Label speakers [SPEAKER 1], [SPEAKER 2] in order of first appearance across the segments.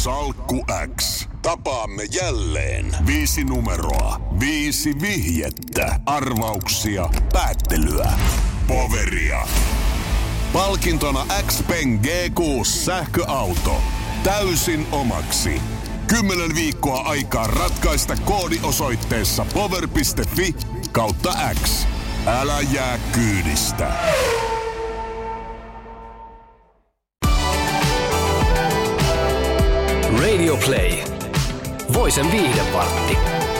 [SPEAKER 1] Salkku X. Tapaamme jälleen. 5 numeroa, 5 vihjettä, arvauksia, päättelyä, poveria. Palkintona X-Pen G6 sähköauto. Täysin omaksi. 10 viikkoa aikaa ratkaista koodi osoitteessa power.fi/X. Älä jää kyydistä.
[SPEAKER 2] Radio Play. Voisen viihdevartti.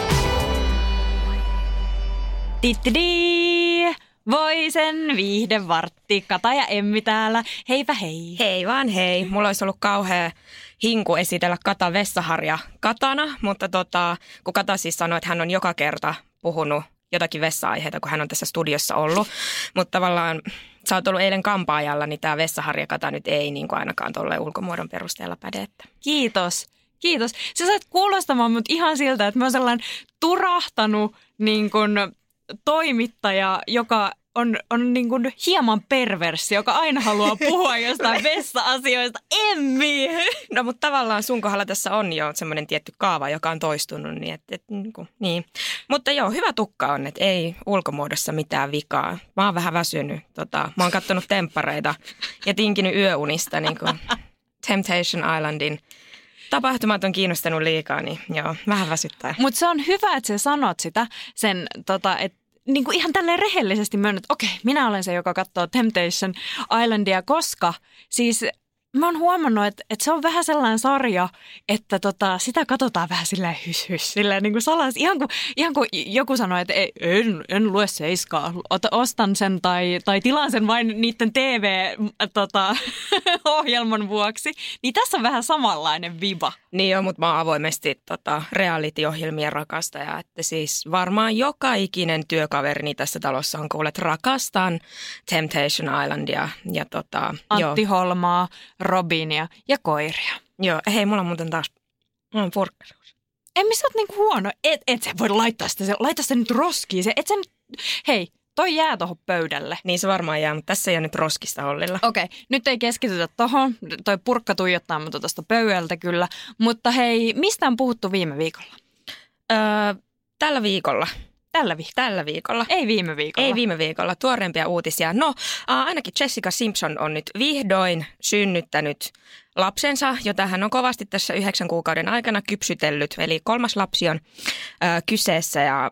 [SPEAKER 3] Tittidi! Voisen viihdevartti. Kata ja Emmi täällä. Heipä hei.
[SPEAKER 4] Hei vaan hei. Mulla olisi ollut kauhea hinku esitellä Kata Vessaharja Katana, mutta kun Kata siis sanoi, että hän on joka kerta puhunut jotakin vessa-aiheita, kun hän on tässä studiossa ollut. Mutta tavallaan sä oot ollut eilen kampaajalla, niin tämä Vessaharja Kata nyt ei niin kuin ainakaan tolleen ulkomuodon perusteella päde.
[SPEAKER 3] Kiitos. Kiitos. Sä saat kuulostamaan mut ihan siltä, että mä oon sellainen turahtanut niin kuin toimittaja, joka on niin kuin hieman perverssi, joka aina haluaa puhua jostain vessa-asioista. Emmi!
[SPEAKER 4] No mutta tavallaan sun kohdalla tässä on jo semmoinen tietty kaava, joka on toistunut. Niin. Mutta joo, hyvä tukka on, että ei ulkomuodossa mitään vikaa. Mä oon vähän väsynyt. Mä oon kattonut temppareita ja tinkinyt yöunista niin kuin Temptation Islandin. Tapahtumat on kiinnostanut liikaa, niin joo, vähän väsyttää.
[SPEAKER 3] Mutta se on hyvä, että sä sanot sitä, että niin kuin ihan tälleen rehellisesti myönnät, että okei, minä olen se, joka katsoo Temptation Islandia, koska siis mä oon huomannut, että se on vähän sellainen sarja, että sitä katsotaan vähän silleen hys, silleen niin kuin salas. Ihan kuin joku sanoo, että en lue Seiskaa, ostan sen tai tilaan sen vain niiden TV-ohjelman vuoksi. Niin tässä on vähän samanlainen viba.
[SPEAKER 4] Niin joo, mutta mä oon avoimesti reality-ohjelmien rakastaja, että siis varmaan joka ikinen työkaverini tässä talossa on kuullut, että rakastan Temptation Islandia ja
[SPEAKER 3] Antti Holmaa, Robinia ja koiria.
[SPEAKER 4] Joo, hei, mulla on muuten taas purkkaisuus.
[SPEAKER 3] En missä oot niinku huono. Et sä voi laittaa sitä nyt roskiin. Hei, toi jää tohon pöydälle.
[SPEAKER 4] Niin se varmaan jää, mutta tässä ei ole nyt roskista Ollilla.
[SPEAKER 3] Okei, nyt ei keskitytä tohon. Toi purkka tuijottaa mut tosta pöydältä kyllä. Mutta hei, mistä on puhuttu viime viikolla?
[SPEAKER 4] Tällä viikolla.
[SPEAKER 3] Tällä viikolla. Ei viime viikolla.
[SPEAKER 4] Ei viime viikolla. Tuoreempia uutisia. No, ainakin Jessica Simpson on nyt vihdoin synnyttänyt lapsensa, jota hän on kovasti tässä 9 kuukauden aikana kypsytellyt. Eli 3. lapsi on kyseessä ja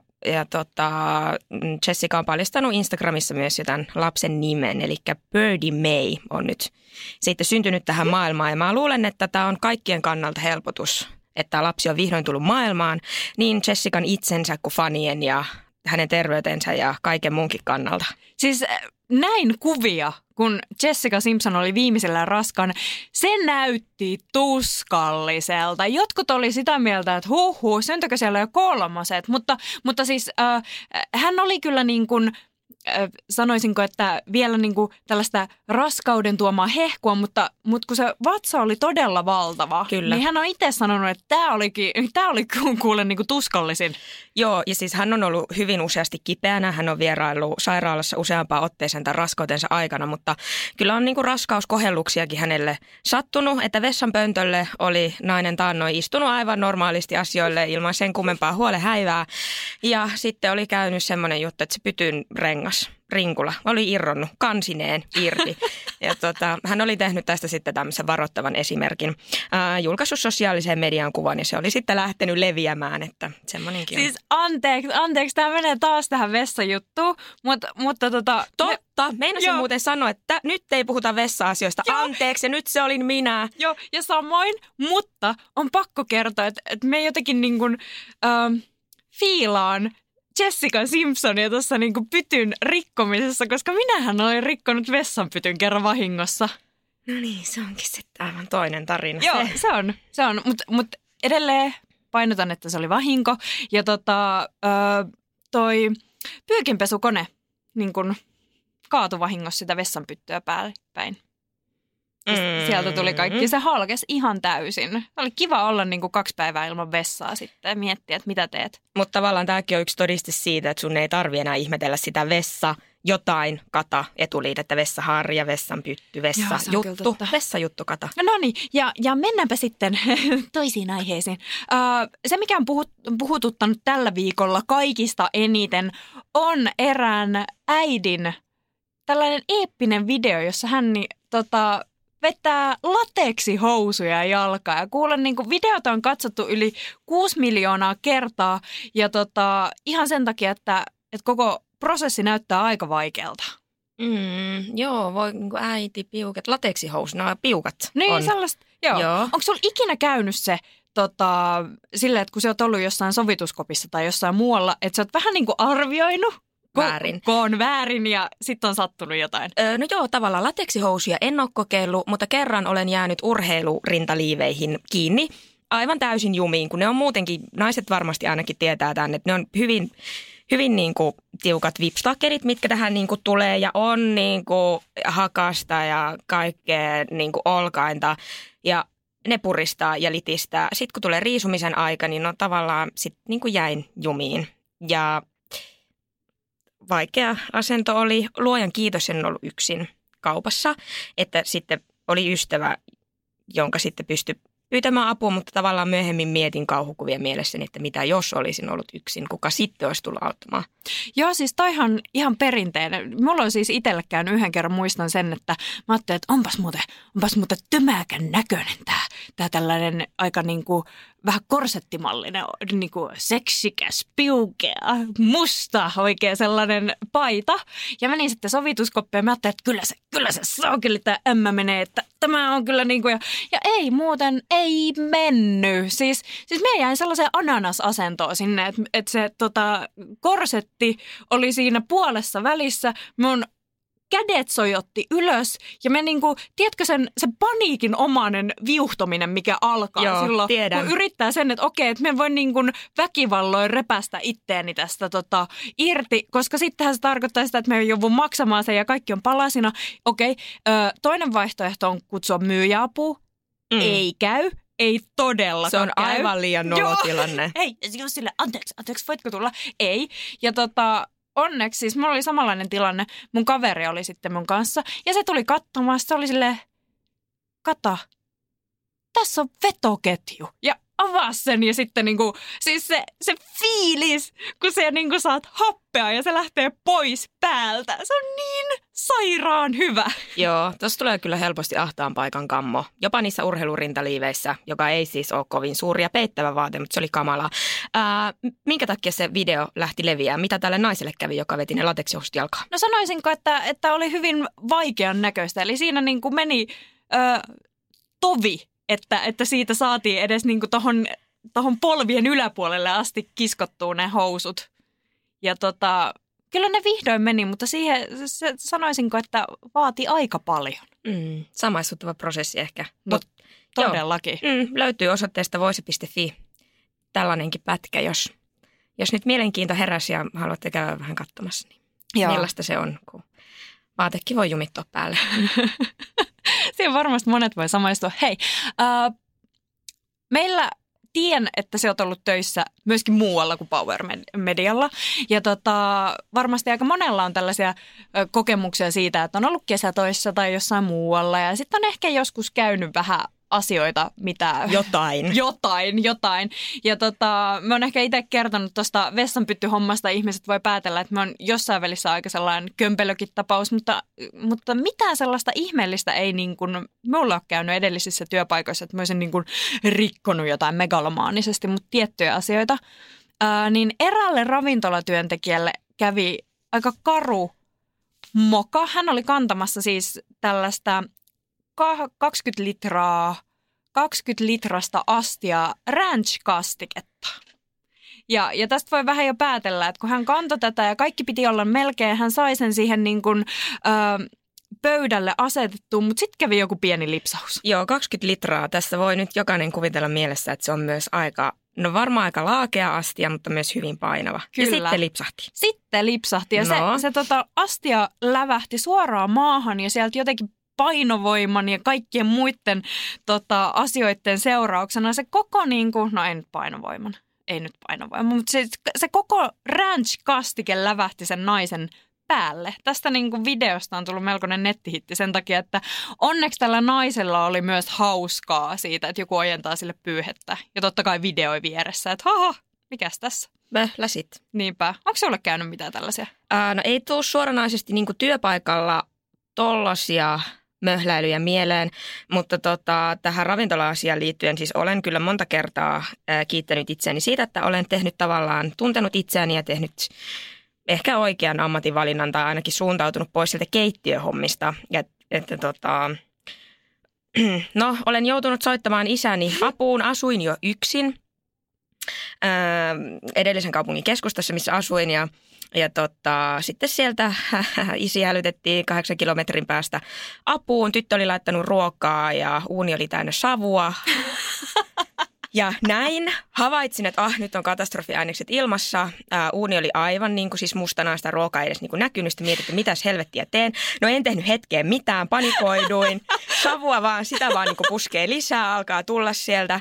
[SPEAKER 4] Jessica on paljastanut Instagramissa myös jotain lapsen nimen, eli Birdie May on nyt sitten syntynyt tähän maailmaan. Ja mä luulen, että tämä on kaikkien kannalta helpotus, että lapsi on vihdoin tullut maailmaan, niin Jessican itsensä kuin fanien ja hänen terveytensä ja kaiken muunkin kannalta.
[SPEAKER 3] Siis näin kuvia, kun Jessica Simpson oli viimeisellä raskaana, se näytti tuskalliselta. Jotkut oli sitä mieltä, että syntykö siellä jo 3, mutta siis hän oli kyllä niin kuin, sanoisinko, että vielä niin kuin tällaista raskauden tuomaa hehkua, mutta kun se vatsa oli todella valtava,
[SPEAKER 4] kyllä.
[SPEAKER 3] Niin hän on itse sanonut, että tämä oli kuule niin kuin tuskallisin.
[SPEAKER 4] Joo, ja siis hän on ollut hyvin useasti kipeänä. Hän on vieraillut sairaalassa useampaan otteeseen tämän raskautensa aikana, mutta kyllä on niin kuin raskauskohelluksiakin hänelle sattunut, että vessanpöntölle oli nainen taannoin istunut aivan normaalisti asioille ilman sen kummempaa huolehäivää. Ja sitten oli käynyt semmoinen juttu, että se pytyn rinkula oli irronnut kansineen irti. Ja hän oli tehnyt tästä sitten tämmöisen varoittavan esimerkin. Julkaissut sosiaaliseen median kuvan ja se oli sitten lähtenyt leviämään, että semmoinenkin on.
[SPEAKER 3] Siis anteeksi, tämä menee taas tähän vessajuttuun, mutta
[SPEAKER 4] Totta, meinasin muuten sanoa, että nyt ei puhuta vessa-asioista. Joo. Anteeksi, ja nyt se olin minä.
[SPEAKER 3] Joo, ja samoin, mutta on pakko kertoa, että me jotenkin niin kuin fiilaan Jessica Simpsonia tuossa niinku pytyn rikkomisessa, koska minähän olen rikkonut vessanpytyn kerran vahingossa.
[SPEAKER 4] No niin, se onkin sitten aivan toinen tarina.
[SPEAKER 3] Joo, se on. Mutta edelleen painotan, että se oli vahinko. Ja toi pyykinpesukone niin kun kaatui vahingossa sitä vessanpyttyä päin. Sieltä tuli kaikki, se halkesi ihan täysin. Oli kiva olla niin kuin 2 päivää ilman vessaa sitten ja miettiä, että mitä teet.
[SPEAKER 4] Mutta tavallaan tämäkin on yksi todiste siitä, että sun ei tarvitse enää ihmetellä sitä vessa- jotain kata, etuliitettä, vessaharja, vessanpytty, vessajuttu, vessajuttu kata.
[SPEAKER 3] No niin, ja mennäänpä sitten toisiin aiheisiin. Se, mikä on puhututtanut tällä viikolla kaikista eniten, on erään äidin tällainen eeppinen video, jossa hän vetää lateksihousuja jalkaan. Ja kuulen, niin kuin videota on katsottu yli 6 miljoonaa kertaa ja ihan sen takia, että koko prosessi näyttää aika vaikealta.
[SPEAKER 4] Joo, voi niin kuin äiti, piukat, lateksihousu, nämä piukat
[SPEAKER 3] niin,
[SPEAKER 4] on.
[SPEAKER 3] Sellaista, joo. Onko sulla ikinä käynyt se silleen, että kun sä oot ollut jossain sovituskopissa tai jossain muualla, että sä oot vähän niin kuin arvioinut?
[SPEAKER 4] Väärin.
[SPEAKER 3] On väärin ja sitten on sattunut jotain.
[SPEAKER 4] No joo, tavallaan lateksihousuja en ole kokeillut, mutta kerran olen jäänyt urheilurintaliiveihin kiinni aivan täysin jumiin, kun ne on muutenkin, naiset varmasti ainakin tietää tämän, että ne on hyvin niin kuin tiukat vipstakkerit, mitkä tähän niin kuin tulee ja on niin kuin hakasta ja kaikkea niin kuin olkainta ja ne puristaa ja litistää. Sitten kun tulee riisumisen aika, niin no tavallaan sitten niin kuin jäin jumiin ja vaikea asento oli. Luojan kiitos, en ollut yksin kaupassa, että sitten oli ystävä, jonka sitten pystyi pyytämään apua, mutta tavallaan myöhemmin mietin kauhukuvia mielessäni, että mitä jos olisin ollut yksin, kuka sitten olisi tullut auttamaan.
[SPEAKER 3] Joo, siis toihan ihan perinteinen. Mulla on siis itselle käynyt yhden kerran, muistan sen, että mä ajattelin, että onpas muuten tömäkän näköinen tää tällainen aika niinku vähän korsettimallinen, niinku seksikäs, piukea, musta oikein sellainen paita. Ja menin sitten sovituskoppiin ja mä ajattelin, että kyllä se saakeli tää ämmä menee, että tämä on kyllä niinku ja ei muuten, ei mennyt. Siis me jäin sellaiseen ananasasentoon sinne, että se korsetti oli siinä puolessa välissä, mun kädet sojotti ylös ja me niinku, tiedätkö se paniikin omainen viuhtominen, mikä alkaa.
[SPEAKER 4] Joo,
[SPEAKER 3] silloin,
[SPEAKER 4] tiedän.
[SPEAKER 3] kun yrittää sen, että okei, että me voin niinku väkivalloin repästä itteeni tästä irti, koska sittenhän se tarkoittaa sitä, että me joudun maksamaan sen ja kaikki on palasina. Okei, toinen vaihtoehto on kutsua myyjäapua. Ei käy. Ei todellakaan
[SPEAKER 4] se on
[SPEAKER 3] käy.
[SPEAKER 4] aivan liian nolotilanne.
[SPEAKER 3] Hei, jos sille, anteeksi, voitko tulla? Ei. Ja onneksi siis mulla oli samanlainen tilanne. Mun kaveri oli sitten mun kanssa. Ja se tuli katsomaan. Se oli silleen, Kata, tässä on vetoketju. Ja avaa sen ja sitten niinku, siis se fiilis, kun se niinku saat happea ja se lähtee pois päältä. Se on niin sairaan hyvä.
[SPEAKER 4] Joo, tuossa tulee kyllä helposti ahtaan paikan kammo. Jopa niissä urheilurintaliiveissä, joka ei siis ole kovin suuri ja peittävä vaate, mutta se oli kamalaa. Minkä takia se video lähti leviämään? Mitä tälle naiselle kävi, joka veti ne lateksihousut jalkaan?
[SPEAKER 3] No sanoisinko, että oli hyvin vaikean näköistä. Eli siinä niinku meni tovi. Että siitä saatiin edes niinku tohon polvien yläpuolelle asti kiskottua ne housut. Ja kyllä ne vihdoin meni, mutta siihen sanoisinko, että vaati aika paljon.
[SPEAKER 4] Samaistuttava prosessi ehkä.
[SPEAKER 3] No, todellakin.
[SPEAKER 4] Löytyy osoitteesta voise.fi tällainenkin pätkä, jos nyt mielenkiinto heräsi ja haluatte käydä vähän katsomassa, niin millaista se on, kun vaatekin voi jumittua päälle.
[SPEAKER 3] Siihen varmasti monet voi samaistua. Hei, meillä tiedän, että sä oot ollut töissä myöskin muualla kuin Power Medialla. Ja varmasti aika monella on tällaisia kokemuksia siitä, että on ollut kesätöissä tai jossain muualla. Ja sitten on ehkä joskus käynyt vähän asioita, mitä... Jotain. Ja mä oon ehkä itse kertonut tuosta vessanpyttyhommasta. Ihmiset voi päätellä, että mä oon jossain välissä aika sellainen kömpelökin tapaus, mutta mitään sellaista ihmeellistä ei niin kuin mulla ole käynyt edellisissä työpaikoissa, että mä olisin niin kuin rikkonut jotain megalomaanisesti, mutta tiettyjä asioita. Niin eräälle ravintolatyöntekijälle kävi aika karu moka. Hän oli kantamassa siis tällaista 20 litrasta astia ranch-kastiketta. Ja tästä voi vähän jo päätellä, että kun hän kantoi tätä ja kaikki piti olla melkein, hän sai sen siihen niin kuin, pöydälle asetettua, mutta sitten kävi joku pieni lipsaus.
[SPEAKER 4] Joo, 20 litraa. Tässä voi nyt jokainen kuvitella mielessä, että se on myös varmaan aika laakea astia, mutta myös hyvin painava.
[SPEAKER 3] Kyllä.
[SPEAKER 4] Ja sitten lipsahti.
[SPEAKER 3] Ja se astia lävähti suoraan maahan ja sieltä jotenkin painovoiman ja kaikkien muiden asioiden seurauksena se koko niin kuin, no ei nyt painovoiman, mutta se koko ranch-kastike lävähti sen naisen päälle. Tästä niin kuin videosta on tullut melkoinen nettihitti sen takia, että onneksi tällä naisella oli myös hauskaa siitä, että joku ojentaa sille pyyhettä. Ja totta kai videoi vieressä, että haha, mikäs tässä?
[SPEAKER 4] Möhläsit.
[SPEAKER 3] Niinpä. Onko sinulle käynyt mitään tällaisia?
[SPEAKER 4] No ei tule suoranaisesti niin kuin työpaikalla tollaisia möhläilyjä mieleen, mutta tähän ravintola-asiaan liittyen siis olen kyllä monta kertaa kiittänyt itseäni siitä, että olen tuntenut itseäni ja tehnyt ehkä oikean ammatinvalinnan tai ainakin suuntautunut pois sieltä keittiöhommista. No, olen joutunut soittamaan isäni apuun. Asuin jo yksin edellisen kaupungin keskustassa, missä asuin ja sitten sieltä isi hälytettiin 8 kilometrin päästä apuun. Tyttö oli laittanut ruokaa ja uuni oli täynnä savua. Ja näin havaitsin, että nyt on katastrofiainekset ilmassa. Uuni oli aivan niin kuin siis mustana, sitä ruokaa ei edes niin kuin näkynyt. Sitten mietin, että mitäs helvettiä teen. No en tehnyt hetkeen mitään, panikoiduin. Savua vaan, sitä vaan niin kuin puskee lisää, alkaa tulla sieltä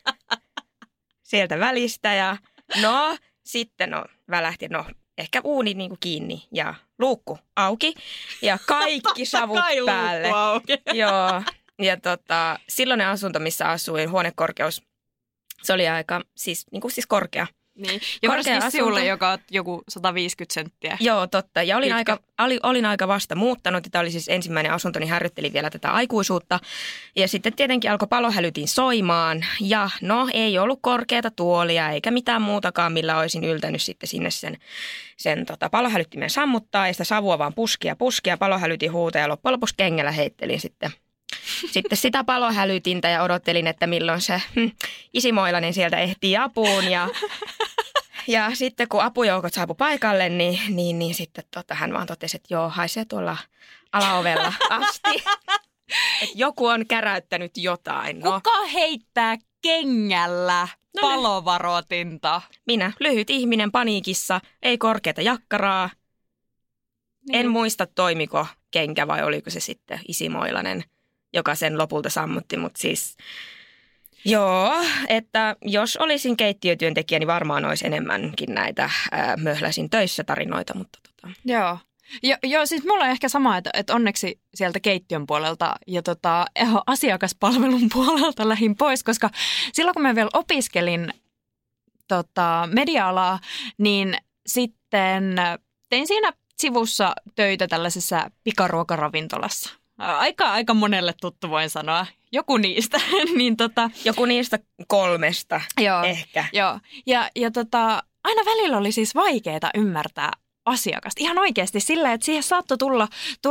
[SPEAKER 4] välistä. Ja sitten välähti, ehkä uuni niin kuin kiinni ja luukku auki ja kaikki savut päälle. Joo, ja silloinen asunto, missä asuin, huonekorkeus, se oli aika siis korkea.
[SPEAKER 3] Niin, ja varsinkin sinulle, joka on joku 150 senttiä.
[SPEAKER 4] Joo, totta. Ja olin aika vasta muuttanut. Tämä oli siis ensimmäinen asunto, niin harjoittelin vielä tätä aikuisuutta. Ja sitten tietenkin alkoi palohälytin soimaan. Ja ei ollut korkeata tuolia eikä mitään muutakaan, millä olisin yltänyt sitten sinne sen palohälyttimen sammuttaa. Ja sitä savua vaan puskia, palohälytin huuta ja loppujen lopuksi kengällä heittelin sitten sitä palohälytintä ja odottelin, että milloin se isimoilainen sieltä ehtii apuun. Ja sitten kun apujoukot saapu paikalle, niin sitten hän vaan totesi, että joo, haisee tuolla alaovella asti. Että joku on käräyttänyt jotain.
[SPEAKER 3] Kuka heittää kengällä palovaroitinta?
[SPEAKER 4] Minä, lyhyt ihminen paniikissa, ei korkeata jakkaraa. Niin. En muista, toimiko kenkä vai oliko se sitten isimoilainen, joka sen lopulta sammutti, mutta siis joo, että jos olisin keittiötyöntekijä, niin varmaan olisi enemmänkin näitä möhläsin töissä tarinoita, mutta
[SPEAKER 3] Joo, siis mulla on ehkä sama, että onneksi sieltä keittiön puolelta ja asiakaspalvelun puolelta lähdin pois, koska silloin kun mä vielä opiskelin media-alaa, niin sitten tein siinä sivussa töitä tällaisessa pikaruokaravintolassa. Aika monelle tuttu voin sanoa. Joku niistä.
[SPEAKER 4] Joku niistä 3 ehkä.
[SPEAKER 3] Joo. Ja aina välillä oli siis vaikeaa ymmärtää asiakasta. Ihan oikeasti silleen, että siihen saattoi tulla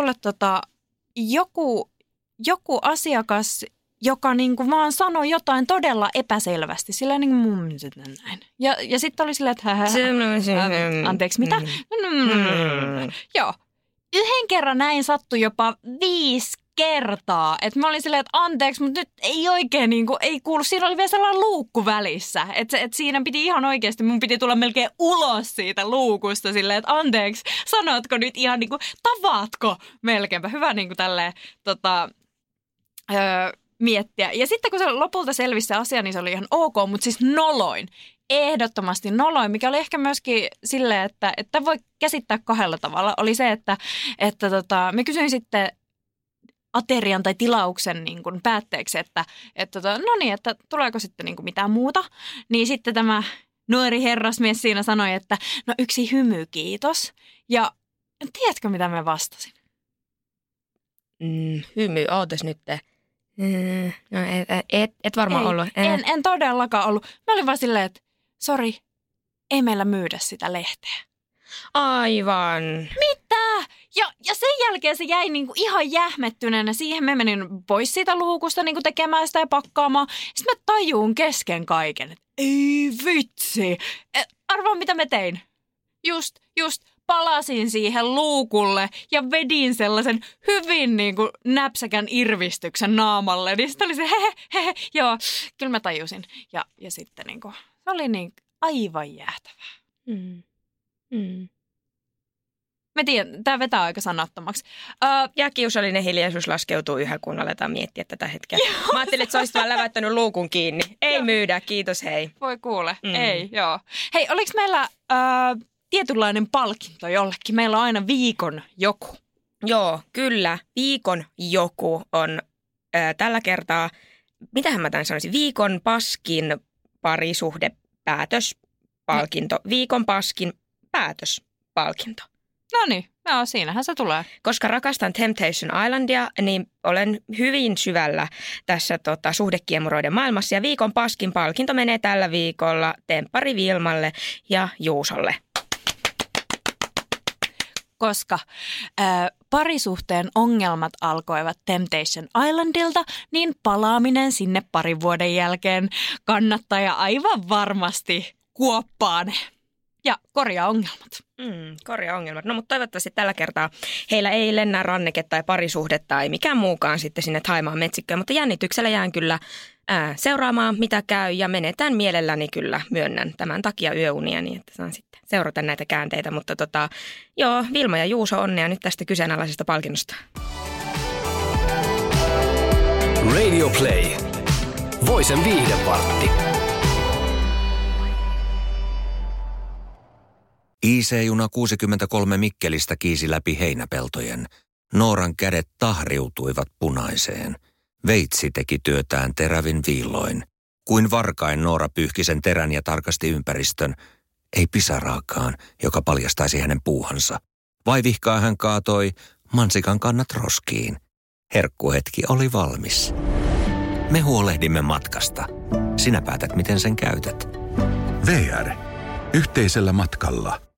[SPEAKER 3] joku asiakas, joka niinku vaan sanoi jotain todella epäselvästi. Silleen niin kuin näin. Ja sitten oli silleen, että anteeksi, mitä? Joo. Yhden kerran näin sattui jopa 5 kertaa. Että mä olin silleen, että anteeksi, mutta nyt ei oikein ei kuulu. Siinä oli vielä sellainen luukku välissä. Että siinä piti ihan oikeasti, mun piti tulla melkein ulos siitä luukusta silleen, että anteeksi, sanotko nyt ihan tavaatko melkeinpä. Hyvä tälleen miettiä. Ja sitten kun se lopulta selvisi se asia, niin se oli ihan ok, mutta siis noloin. Ehdottomasti noloin, mikä oli ehkä myöskin silleen, että voi käsittää 2 tavalla. Oli se, että me kysyin sitten aterian tai tilauksen päätteeksi, että tuleeko sitten mitään muuta. Niin sitten tämä nuori herrasmies siinä sanoi, että no 1 hymy, kiitos. Ja tiedätkö, mitä mä vastasin?
[SPEAKER 4] Hymy, ootas nyt. No, et varmaan ollut.
[SPEAKER 3] En todellakaan ollut. Mä olin vaan silleen, että sori, ei meillä myydä sitä lehteä.
[SPEAKER 4] Aivan.
[SPEAKER 3] Mitä? Ja sen jälkeen se jäi ihan jähmettyneenä. Siihen me menin pois siitä luukusta tekemään sitä ja pakkaamaan. Sitten mä tajuun kesken kaiken, että ei vitsi. Arvaa mitä mä tein? Just palasin siihen luukulle ja vedin sellaisen hyvin näpsäkän irvistyksen naamalle. Niin sitten oli se he, joo, kyllä mä tajusin. Ja sitten se oli aivan jäätävää. Mä tiedän, tää vetää aika sanattomaksi.
[SPEAKER 4] Ja kiusallinen hiljaisuus laskeutuu yhä, kun aletaan miettiä tätä hetkeä. Mä ajattelin, että sä olisit vaan läväyttänyt luukun kiinni. Ei myydä, kiitos hei.
[SPEAKER 3] Voi kuule, ei, joo. Hei, oliks meillä tietynlainen palkinto jollekin. Meillä on aina viikon joku.
[SPEAKER 4] Joo, kyllä. Viikon joku on tällä kertaa, mitähän mä tämän sanoisin, viikon paskin parisuhdepäätöspalkinto. Viikon paskin päätöspalkinto.
[SPEAKER 3] Noniin, joo, siinähän se tulee.
[SPEAKER 4] Koska rakastan Temptation Islandia, niin olen hyvin syvällä tässä suhdekiemuroiden maailmassa. Ja viikon paskin palkinto menee tällä viikolla Temppari Vilmalle ja Juusolle.
[SPEAKER 3] Koska parisuhteen ongelmat alkoivat Temptation Islandilta, niin palaaminen sinne parin vuoden jälkeen kannattaa ja aivan varmasti kuoppaa ne ja korjaa ongelmat.
[SPEAKER 4] Korjaa ongelmat. No mutta toivottavasti tällä kertaa heillä ei lennä ranneke tai parisuhde tai mikään muukaan sitten sinne Thaimaan metsikköön, mutta jännityksellä jään kyllä seuraamaan mitä käy ja menetään mielelläni kyllä, myönnän tämän takia yöunia, niin että saan sitten seurata näitä käänteitä, mutta joo, Vilma ja Juuso, onnea nyt tästä kyseenalaisesta palkinnosta.
[SPEAKER 2] Radio Play. Voisen viihdevartti.
[SPEAKER 5] IC-juna 63 Mikkelistä kiisi läpi heinäpeltojen. Nooran kädet tahriutuivat punaiseen. Veitsi teki työtään terävin viilloin. Kuin varkain Noora pyyhki sen terän ja tarkasti ympäristön. Ei pisaraakaan, joka paljastaisi hänen puuhansa. Vaivihkaa hän kaatoi mansikan kannat roskiin. Herkkuhetki oli valmis. Me huolehdimme matkasta. Sinä päätät, miten sen käytät.
[SPEAKER 1] VR. Yhteisellä matkalla.